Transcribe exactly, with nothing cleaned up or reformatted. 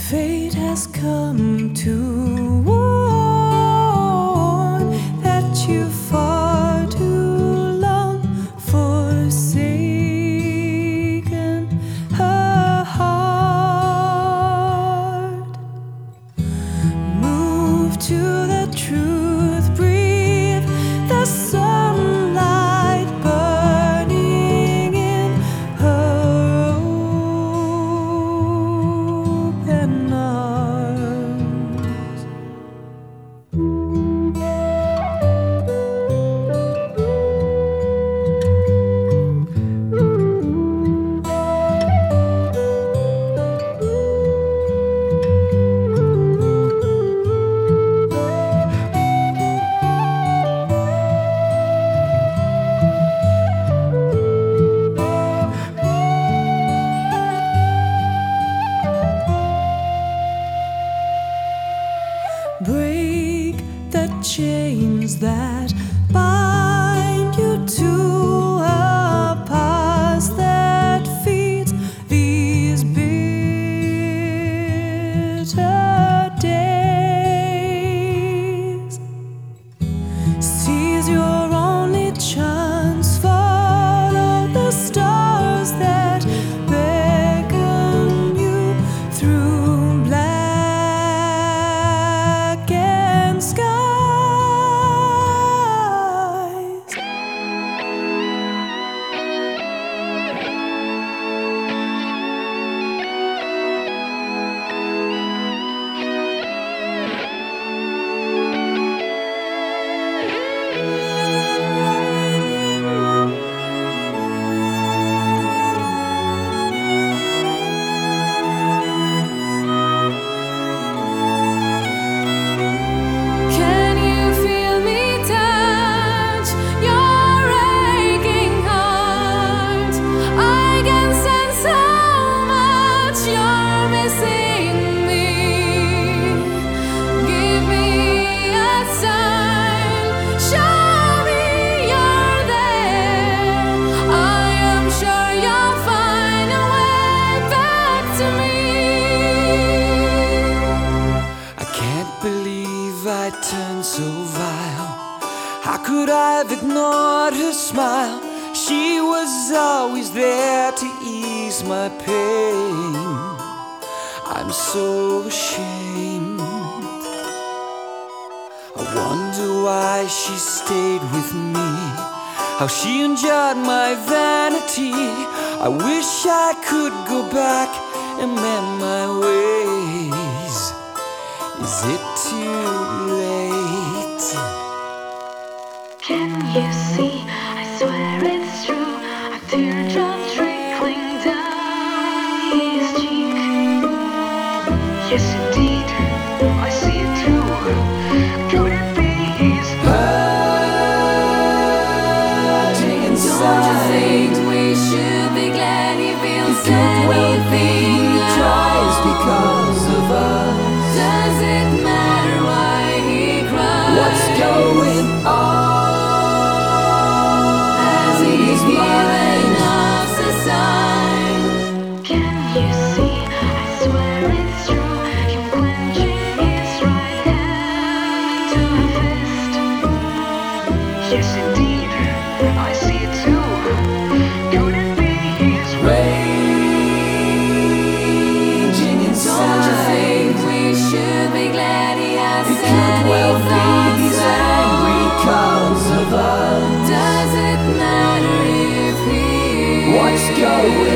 Fate has come to warn that you far too long forsaken her heart. Move to the truth, breathe the sunlight burning in her open arms. Break the chains that bind you to a past that feeds these bitter days. Seize your only chance, follow the stars that beckon you through black and skies. I turned so vile. How could I have ignored her smile? She was always there to ease my pain. I'm so ashamed. I wonder why she stayed with me, how she endured my vanity. I wish I could go back and mend my ways. Is it too late? Can you see? I swear it's true. A teardrop trickling down his cheek. Yes, indeed, I see it too. Could it be he's hurting inside? Don't you think we should be glad he feels anything? Well, he cries because of us. Does it matter why he cries? What's going on? Has he given us a sign? Can you see? I swear it's true. Him clenching his right hand into a fist. Yes, indeed, I see it too. Could it be he's Raging inside. Don't you think we should be glad he has It could well be he's angry cause of us. Does it matter if he What's going